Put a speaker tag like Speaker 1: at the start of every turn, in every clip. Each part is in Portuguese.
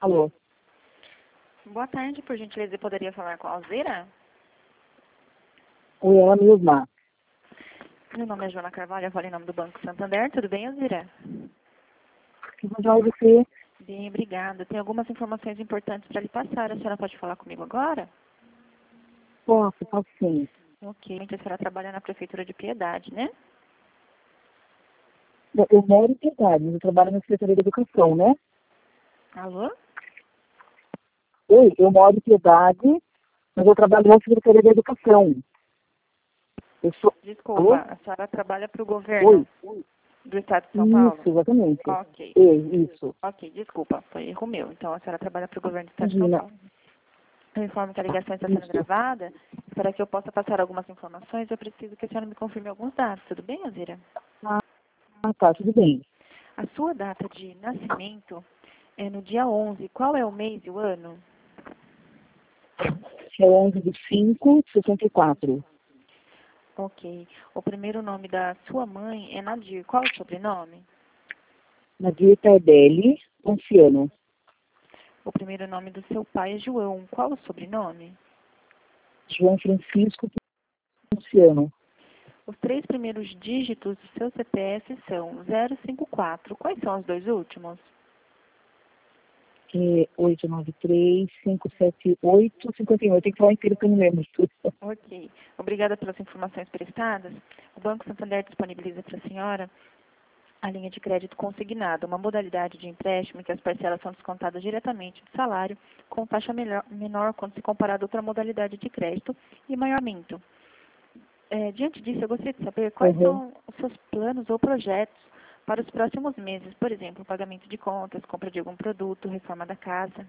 Speaker 1: Alô?
Speaker 2: Boa tarde, por gentileza, eu poderia falar com a Alzira?
Speaker 1: Oi, ela mesma.
Speaker 2: Meu nome é Joana Carvalho, eu falo em nome do Banco Santander. Tudo bem, Alzira?
Speaker 1: Tudo jóia você?
Speaker 2: Bem, obrigada. Tenho algumas informações importantes para lhe passar. A senhora pode falar comigo agora?
Speaker 1: Posso sim.
Speaker 2: Ok. A senhora trabalha na Prefeitura de Piedade, né?
Speaker 1: Eu moro em Piedade, mas eu trabalho na Secretaria de Educação, né?
Speaker 2: Alô?
Speaker 1: Oi, eu moro em Piedade, mas eu trabalho na Secretaria de Educação. Eu sou...
Speaker 2: Desculpa,
Speaker 1: Alô?
Speaker 2: a senhora trabalha para o governo do Estado de São Paulo?
Speaker 1: Isso, exatamente.
Speaker 2: Ok.
Speaker 1: Isso.
Speaker 2: Ok, desculpa, foi erro meu. Então, a senhora trabalha para o governo do Estado de São
Speaker 1: Imagina.
Speaker 2: Paulo. Eu informo que a ligação está sendo
Speaker 1: Isso.
Speaker 2: gravada. Para que eu possa passar algumas informações, eu preciso que a senhora me confirme alguns dados. Tudo bem, Alzira?
Speaker 1: Tá, tudo bem.
Speaker 2: A sua data de nascimento é no dia 11. Qual é o mês e o ano?
Speaker 1: É 11/5/64.
Speaker 2: Ok. O primeiro nome da sua mãe é Nadir. Qual é o sobrenome?
Speaker 1: Nadir Tardelli Ponciano.
Speaker 2: O primeiro nome do seu pai é João. Qual o sobrenome?
Speaker 1: João Francisco Ponciano.
Speaker 2: Os três primeiros dígitos do seu CPF são 054. Quais são os dois últimos?
Speaker 1: 893-578-51. Tem que falar inteiro que eu não lembro tudo.
Speaker 2: Ok. Obrigada pelas informações prestadas. O Banco Santander disponibiliza para a senhora a linha de crédito consignada, uma modalidade de empréstimo em que as parcelas são descontadas diretamente do salário, com taxa menor quando se comparado a outra modalidade de crédito e maiormente. Diante disso, eu gostaria de saber quais são os seus planos ou projetos para os próximos meses, por exemplo, pagamento de contas, compra de algum produto, reforma da casa.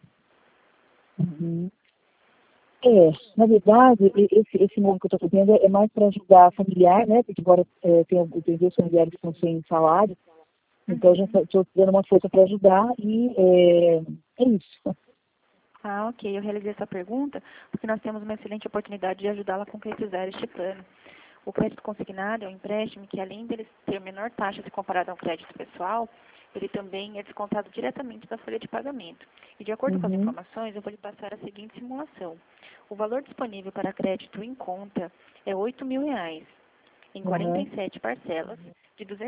Speaker 1: Uhum. Na verdade, esse novo que eu estou fazendo é mais para ajudar a familiar, né? Porque agora tem dois familiares que estão sem salário, então eu já estou dando uma força para ajudar e é isso.
Speaker 2: Ah, ok. Eu realizei essa pergunta porque nós temos uma excelente oportunidade de ajudá-la a concretizar este plano. O crédito consignado é um empréstimo que, além dele ter menor taxa se comparado a um crédito pessoal, ele também é descontado diretamente da folha de pagamento. E, de acordo com as
Speaker 1: Uhum.
Speaker 2: informações, eu vou lhe passar a seguinte simulação. O valor disponível para crédito em conta é R$ 8.000, em
Speaker 1: Uhum.
Speaker 2: 47 parcelas, de R$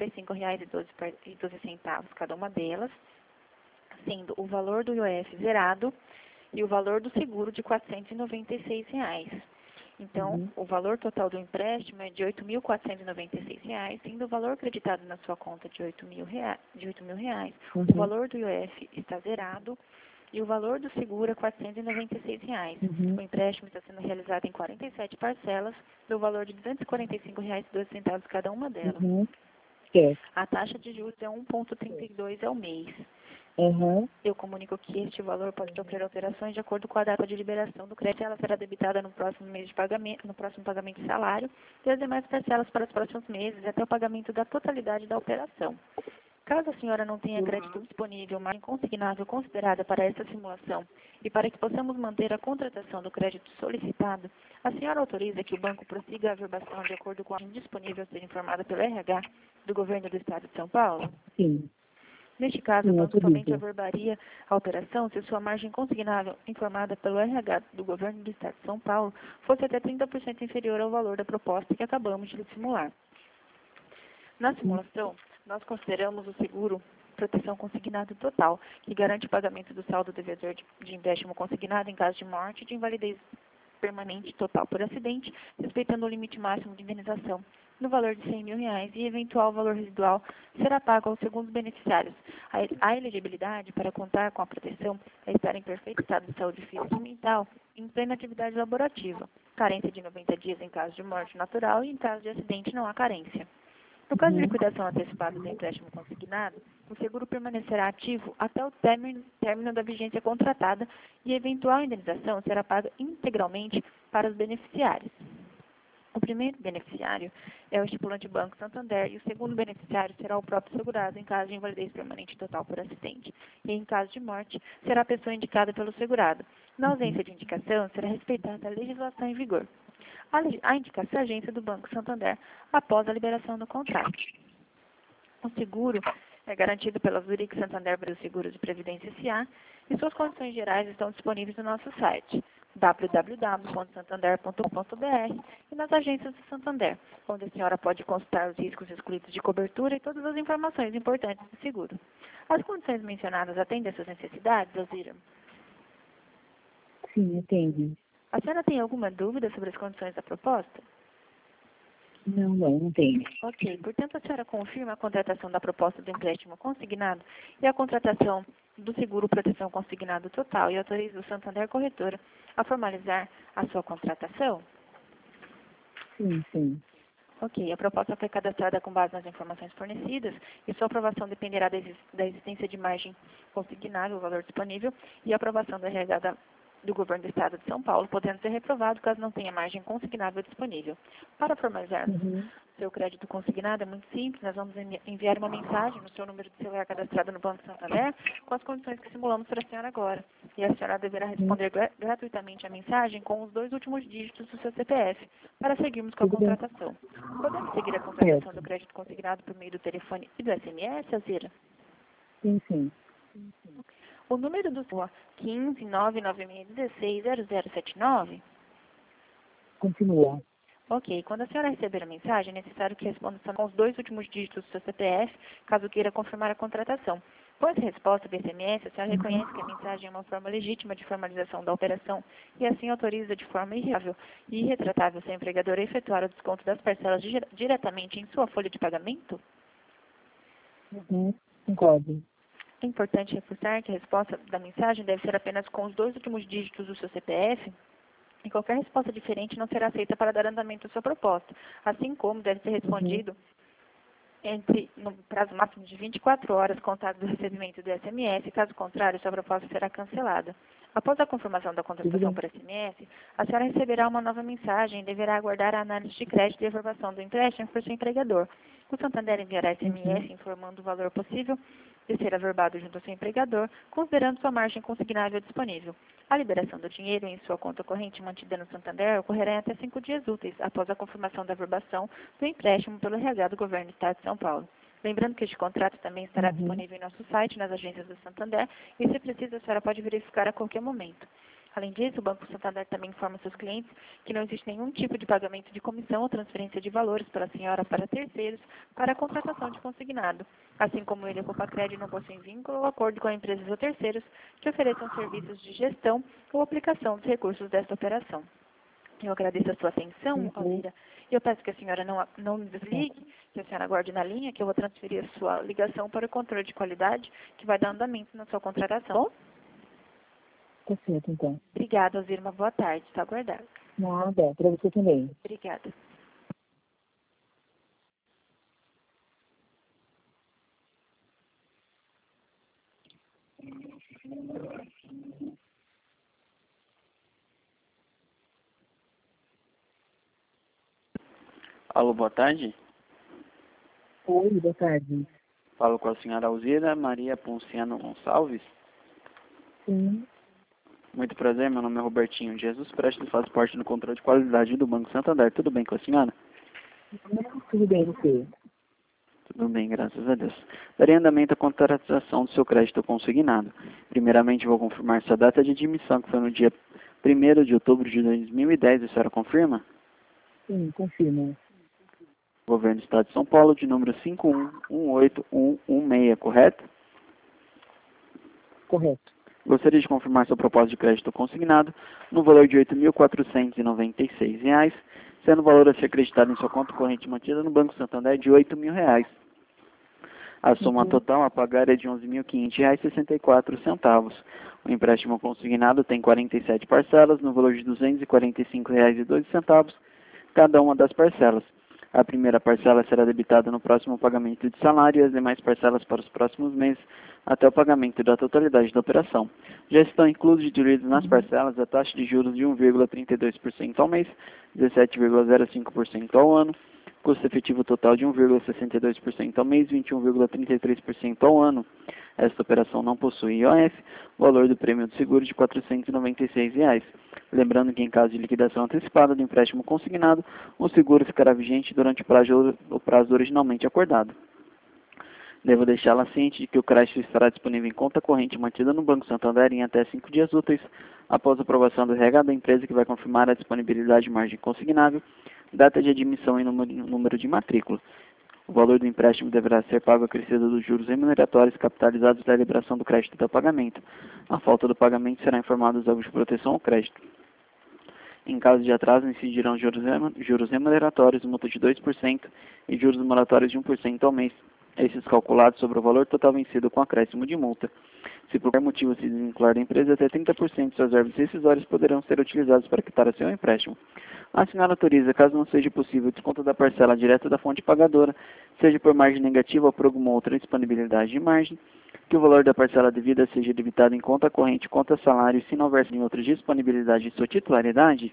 Speaker 2: 245,12 cada uma delas, sendo o valor do IOF zerado e o valor do seguro de R$ 496. Então,
Speaker 1: Uhum.
Speaker 2: o valor total do empréstimo é de R$ 8.496, sendo o valor acreditado na sua conta de R$ 8.000. O
Speaker 1: Uhum.
Speaker 2: valor do IOF está zerado e o valor do seguro é R$ 496.
Speaker 1: Uhum.
Speaker 2: O empréstimo está sendo realizado em 47 parcelas, do valor de R$ 245,12 cada uma delas.
Speaker 1: Uhum. Certo.
Speaker 2: A taxa de juros é 1,32 ao mês.
Speaker 1: Uhum.
Speaker 2: Eu comunico que este valor pode sofrer alterações de acordo com a data de liberação do crédito. Ela será debitada no próximo mês de pagamento, no próximo pagamento de salário, e as demais parcelas para os próximos meses, até o pagamento da totalidade da operação. Caso a senhora não tenha crédito disponível, margem consignável considerada para esta simulação, e para que possamos manter a contratação do crédito solicitado, a senhora autoriza que o banco prossiga a averbação de acordo com a margem disponível a ser informada pelo RH do Governo do Estado de São Paulo?
Speaker 1: Sim.
Speaker 2: Neste caso, o
Speaker 1: Sim,
Speaker 2: banco somente
Speaker 1: autoriza.
Speaker 2: averbaria a operação se sua margem consignável informada pelo RH do Governo do Estado de São Paulo fosse até 30% inferior ao valor da proposta que acabamos de lhe simular. Na simulação, nós consideramos o seguro proteção consignado total, que garante o pagamento do saldo devedor de empréstimo consignado em caso de morte e de invalidez permanente total por acidente, respeitando o limite máximo de indenização no valor de R$ 100.000 e eventual valor residual será pago aos segundos beneficiários. A elegibilidade para contar com a proteção é estar em perfeito estado de saúde física e mental em plena atividade laborativa. Carência de 90 dias em caso de morte natural e em caso de acidente não há carência. No caso de
Speaker 1: Uhum.
Speaker 2: liquidação antecipada do empréstimo consignado, o seguro permanecerá ativo até o término da vigência contratada e a eventual indenização será paga integralmente para os beneficiários. O primeiro beneficiário é o estipulante Banco Santander e o segundo beneficiário será o próprio segurado em caso de invalidez permanente total por acidente. E em caso de morte, será a pessoa indicada pelo segurado. Na ausência de indicação, será respeitada a legislação em vigor. A indicação é a agência do Banco Santander após a liberação do contrato. O seguro é garantido pela Zurich Santander Brasil Seguros e Previdência S.A. e suas condições gerais estão disponíveis no nosso site www.santander.com.br e nas agências do Santander, onde a senhora pode consultar os riscos excluídos de cobertura e todas as informações importantes do seguro. As condições mencionadas atendem às suas necessidades, Alzira?
Speaker 1: Sim, atende.
Speaker 2: A senhora tem alguma dúvida sobre as condições da proposta?
Speaker 1: Não tenho.
Speaker 2: Ok, portanto, a senhora confirma a contratação da proposta do empréstimo consignado e a contratação do seguro proteção consignado total e autoriza o Santander Corretora a formalizar a sua contratação?
Speaker 1: Sim.
Speaker 2: Ok, a proposta foi cadastrada com base nas informações fornecidas e sua aprovação dependerá da existência de margem consignável, o valor disponível, e a aprovação da RH do Governo do Estado de São Paulo, podendo ser reprovado caso não tenha margem consignável disponível. Para formalizar seu crédito consignado é muito simples, nós vamos enviar uma mensagem no seu número de celular cadastrado no Banco Santander com as condições que simulamos para a senhora agora. E a senhora deverá responder gratuitamente a mensagem com os 2 últimos dígitos do seu CPF para seguirmos com a contratação. Podemos seguir a contratação do crédito consignado por meio do telefone e do SMS, Alzira?
Speaker 1: Sim.
Speaker 2: O número do seu 15996160079?
Speaker 1: Continua.
Speaker 2: Ok. Quando a senhora receber a mensagem, é necessário que responda com os 2 últimos dígitos do seu CPF, caso queira confirmar a contratação. Com essa resposta do SMS, a senhora reconhece que a mensagem é uma forma legítima de formalização da operação e assim autoriza de forma irreável e irretratável seu empregador a efetuar o desconto das parcelas diretamente em sua folha de pagamento?
Speaker 1: Concordo.
Speaker 2: É importante reforçar que a resposta da mensagem deve ser apenas com os 2 últimos dígitos do seu CPF e qualquer resposta diferente não será aceita para dar andamento à sua proposta, assim como deve ser respondido no prazo máximo de 24 horas contado do recebimento do SMS, caso contrário, sua proposta será cancelada. Após a confirmação da contratação por SMS, a senhora receberá uma nova mensagem e deverá aguardar a análise de crédito e aprovação do empréstimo por seu empregador. O Santander enviará SMS informando o valor possível de ser averbado junto ao seu empregador, considerando sua margem consignável disponível. A liberação do dinheiro em sua conta corrente mantida no Santander ocorrerá em até 5 dias úteis após a confirmação da averbação do empréstimo pelo RH do Governo do Estado de São Paulo. Lembrando que este contrato também estará disponível em nosso site, nas agências do Santander, e se precisa, a senhora pode verificar a qualquer momento. Além disso, o Banco Santander também informa seus clientes que não existe nenhum tipo de pagamento de comissão ou transferência de valores pela senhora para terceiros para a contratação de consignado, assim como ele e a Copacred não possuem vínculo ou acordo com empresas ou terceiros que ofereçam serviços de gestão ou aplicação dos recursos desta operação. Eu agradeço a sua atenção, Alzira, e eu peço que a senhora não desligue, que a senhora aguarde na linha, que eu vou transferir a sua ligação para o controle de qualidade, que vai dar andamento na sua contratação. Bom?
Speaker 1: Tá certo, então.
Speaker 2: Obrigada, Alzira. Uma boa tarde. Está aguardado.
Speaker 1: Nada, para você também.
Speaker 2: Obrigada.
Speaker 3: Alô, boa tarde.
Speaker 1: Oi, boa tarde.
Speaker 3: Falo com a senhora Alzira Maria Ponciano Gonçalves.
Speaker 1: Sim.
Speaker 3: Muito prazer, meu nome é Robertinho Jesus Prestes, faço parte do controle de qualidade do Banco Santander. Tudo bem com a senhora?
Speaker 1: Tudo bem, você?
Speaker 3: Tudo bem, graças a Deus. Darei andamento à contratação do seu crédito consignado. Primeiramente, vou confirmar sua data de admissão, que foi no dia 1º de outubro de 2010. A senhora confirma?
Speaker 1: Sim, confirmo.
Speaker 3: Governo do Estado de São Paulo, de número 5118116, correto?
Speaker 1: Correto.
Speaker 3: Gostaria de confirmar sua proposta de crédito consignado no valor de R$ 8.496, sendo o valor a ser acreditado em sua conta corrente mantida no Banco Santander de R$ 8.000. A soma total a pagar é de R$ 11.500,64. O empréstimo consignado tem 47 parcelas no valor de R$ 245,12, cada uma das parcelas. A primeira parcela será debitada no próximo pagamento de salário e as demais parcelas para os próximos meses, até o pagamento da totalidade da operação. Já estão inclusos e diluídos nas parcelas a taxa de juros de 1,32% ao mês, 17,05% ao ano, custo efetivo total de 1,62% ao mês, 21,33% ao ano. Esta operação não possui IOF, valor do prêmio do seguro de R$ 496. Lembrando que em caso de liquidação antecipada do empréstimo consignado, o seguro ficará vigente durante o prazo originalmente acordado. Devo deixá-la ciente de que o crédito estará disponível em conta corrente mantida no Banco Santander em até 5 dias úteis após a aprovação do RH da empresa, que vai confirmar a disponibilidade de margem consignável, data de admissão e número de matrícula. O valor do empréstimo deverá ser pago acrescido dos juros remuneratórios capitalizados da liberação do crédito até o pagamento. A falta do pagamento será informado aos órgãos de proteção ao crédito. Em caso de atraso, incidirão juros remuneratórios, multa de 2% e juros moratórios de 1% ao mês, esses calculados sobre o valor total vencido com acréscimo de multa. Se por qualquer motivo se desvincular da empresa, até 30% de suas verbas rescisórias poderão ser utilizados para quitar o seu empréstimo. A senhora autoriza, caso não seja possível, o desconto da parcela direta da fonte pagadora, seja por margem negativa ou por alguma outra disponibilidade de margem, que o valor da parcela devida seja debitado em conta corrente, conta salário, se não houver outra disponibilidade de sua titularidade?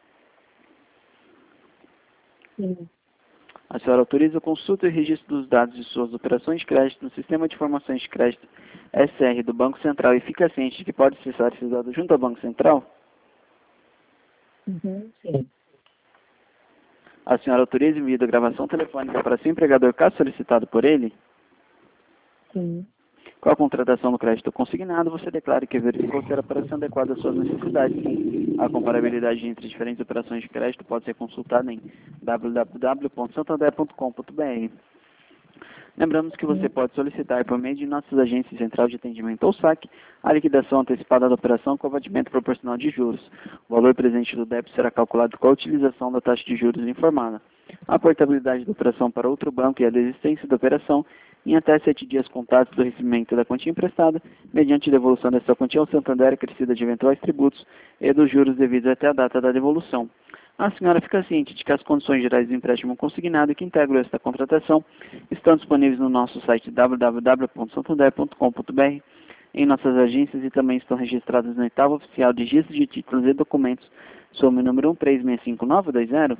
Speaker 1: Sim.
Speaker 3: A senhora autoriza o consulta e registro dos dados de suas operações de crédito no Sistema de Informações de Crédito SR do Banco Central e fica ciente de que pode acessar esses dados junto ao Banco Central?
Speaker 1: Sim.
Speaker 3: A senhora autoriza o envio da gravação telefônica para seu empregador, caso solicitado por ele?
Speaker 1: Sim.
Speaker 3: Com a contratação do crédito consignado, você declara que verificou ser a operação adequada às suas necessidades. A comparabilidade entre diferentes operações de crédito pode ser consultada em www.santander.com.br. Lembramos que você pode solicitar por meio de nossas agências Central de Atendimento ou SAC a liquidação antecipada da operação com abatimento proporcional de juros. O valor presente do débito será calculado com a utilização da taxa de juros informada. A portabilidade da operação para outro banco e a desistência da operação em até 7 dias contados do recebimento da quantia emprestada, mediante devolução dessa quantia ao Santander acrescida de eventuais tributos e dos juros devidos até a data da devolução. A senhora fica ciente de que as condições gerais do empréstimo consignado que integram esta contratação estão disponíveis no nosso site www.santander.com.br, em nossas agências e também estão registradas no oitavo oficial de registro de títulos e documentos, sob o número 1365920.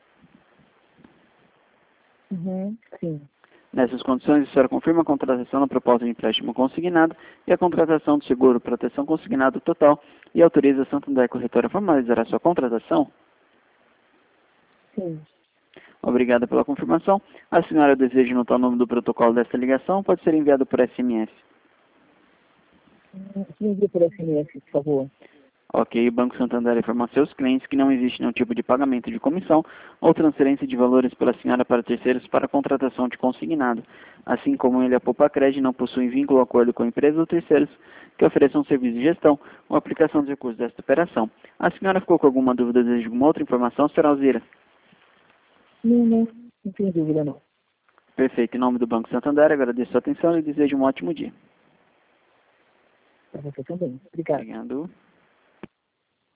Speaker 1: Sim.
Speaker 3: Nessas condições, a senhora confirma a contratação da proposta de empréstimo consignado e a contratação do seguro proteção consignado total e autoriza a Santander Corretora a formalizar a sua contratação?
Speaker 1: Sim.
Speaker 3: Obrigada pela confirmação. A senhora deseja anotar o nome do protocolo desta ligação? Pode ser enviado por SMS.
Speaker 1: Envie por SMS, por favor.
Speaker 3: Ok, o Banco Santander informa a seus clientes que não existe nenhum tipo de pagamento de comissão ou transferência de valores pela senhora para terceiros para a contratação de consignado. Assim como ele, a Poupa Cred não possui vínculo ou acordo com empresas ou terceiros que ofereçam serviço de gestão ou aplicação dos recursos desta operação. A senhora ficou com alguma dúvida ou deseja alguma outra informação, senhora Alzira?
Speaker 1: Não tem dúvida, não.
Speaker 3: Perfeito. Em nome do Banco Santander, agradeço a sua atenção e desejo um ótimo dia.
Speaker 1: Para você também. Obrigado.
Speaker 3: Obrigado.